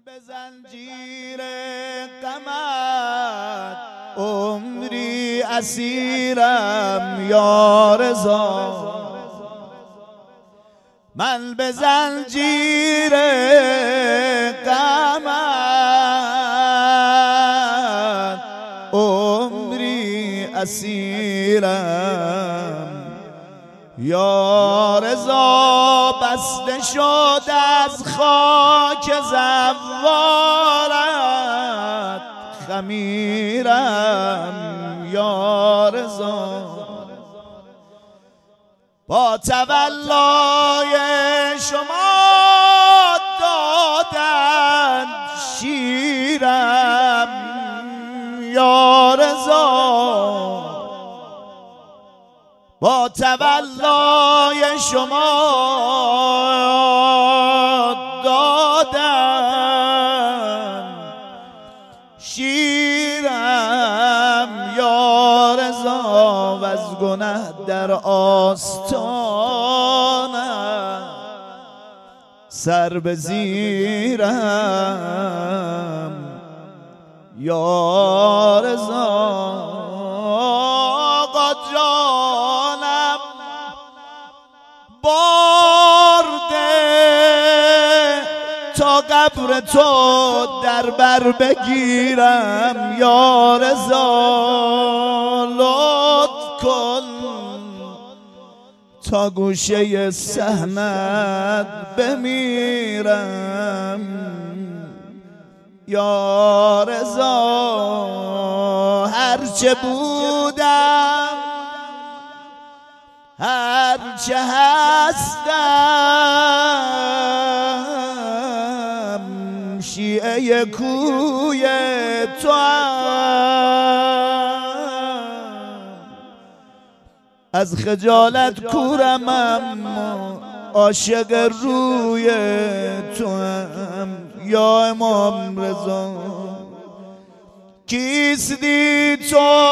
به زنجیر غمت عمری اسیرم یا رضا، من به زنجیر غمت عمری اسیرم یا رضا، بسته شد از خاک زوارت خمیرم یا رضا، با تولای شما دادن شیرم یا رضا، با تولای شما دادن شیرم یا رضا، و از گنه در آستانم سر به زیرم یا رضا. آقا جانم برده تا قبر تو در بر بگیرم یا رضا، لطف کن تا گوشه صحنت بمیرم یا رضا، هرچه بودم هرچه هستم شیعه کوی تو هم، از خجالت کورم اما عاشق روی تو هم یا امام رضا، کیستی تو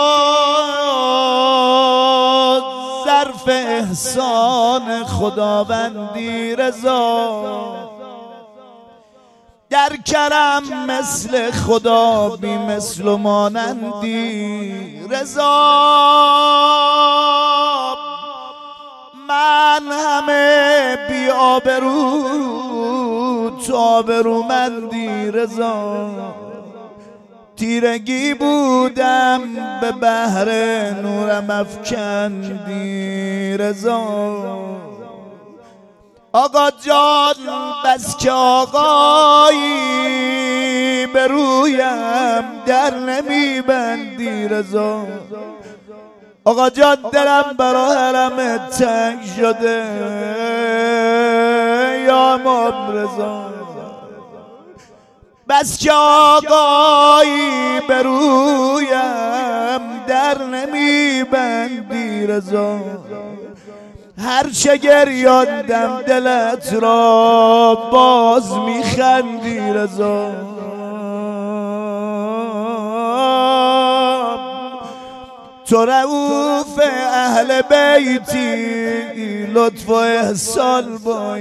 ظرف احسان خداوندی رضا، در کرم مثل خدا بی مثل و مانندی رضا، من همه بی آبرو تو آبرومندی رضا، تیرگی بودم به بحر نورم افکندی رضا، آقا جان بس که آقایی به رویم در نمیبندی رضا، آقا جان دلم برا حرمت تنگ شده یا امام رضا، بس که آقایی به رویم در نمیبندی رضا، هرچه گریاندم دلت را باز میخندی رضا، تو رؤوف اهل بیتی لطف و احسان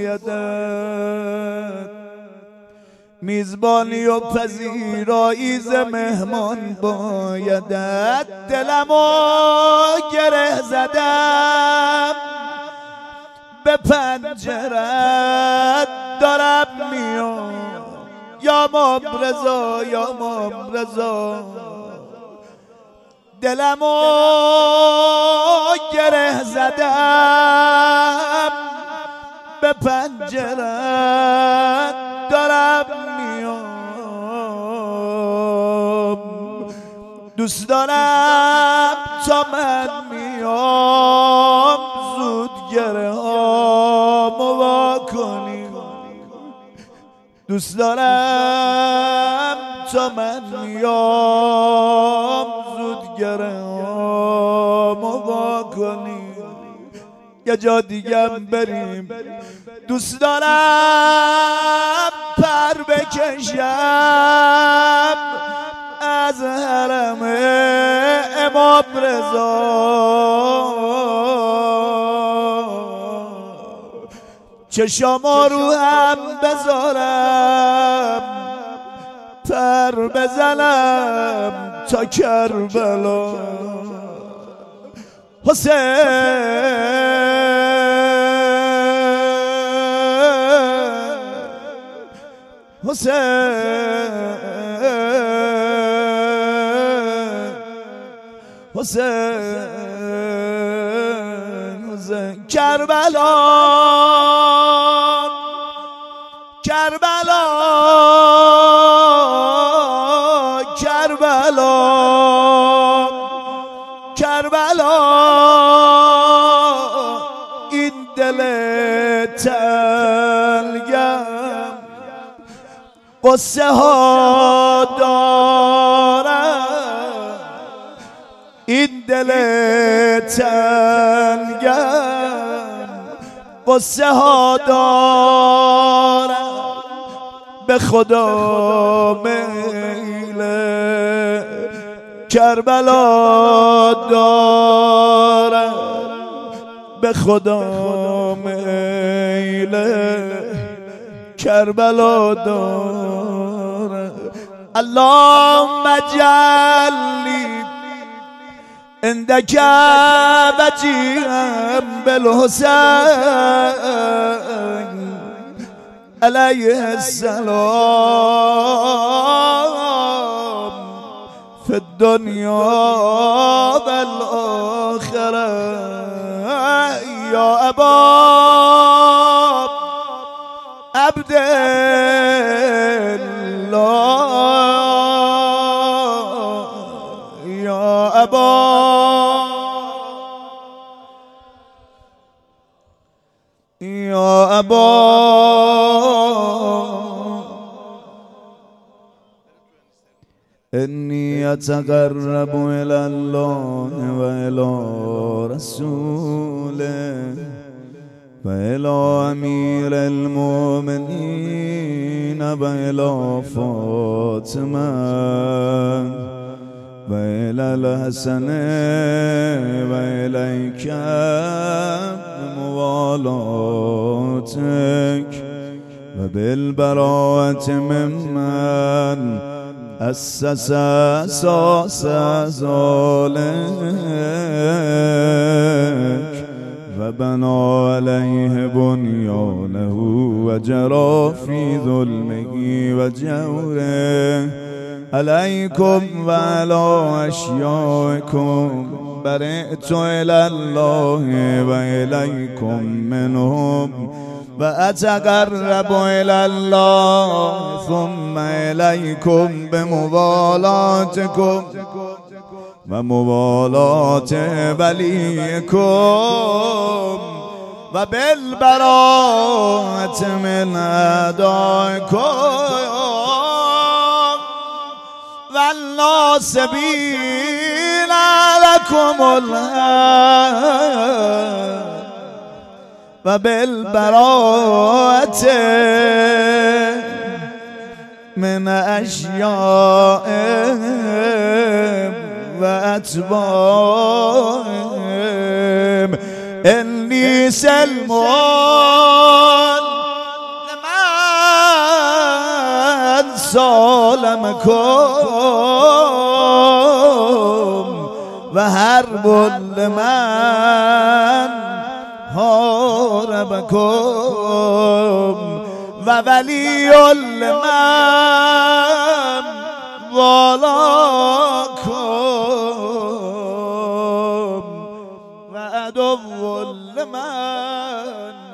بایدت، میزبانی و پذیرایی ز مهمان بایدت، دلمو گره زدم به پنجرت دارم میام یا امام رضا یا امام رضا، دلمو گره زدم به پنجرت دارم میام، دوست دارم تا من میام زود گره هامو وا کنی، دوست دارم تا من میام زود گره هامو وا کنی، یه جا دیگم بریم، دوست دارم پر بکشم از حرم امام رضا، چشما رو هم بذارم پر بزنم تا کربلا. حسین کربلا کربلا کربلا کربلا این دل تلگم قصه ها دارم، این دل تنگم قصه ها دارم، به خدا میل کربلا دارم، به خدا میل کربلا دارم. اللهم اجعلنی عندك وجيها بالحسين عليه السلام في الدنيا والآخرة. يا أبا عبد الله، يا أبا يا أبا إني أتقرب إلى الله وإلى رسوله وإلى أمير المؤمنين وإلى فاطمة وإلى الحسن وإليك بموالاتك وبالبراءة ممن أسس أساس ذلك وبنى عليه بنيانه وجرى في ظلمه وجوره. عليكم وعلى أشيائكم برئت إلى الله وإليكم منهم وأتقرب إلى الله ثم إليكم بموالاتكم وموالاة وليكم وبالبراءة من أعدائكم والناصبين لكم الهدى وبالبراءة من أشيائهم وأتباعهم. إني سلمان لمن سالمكم وحرب لمن حاربكم وولي لمن والاكم وعدو لمن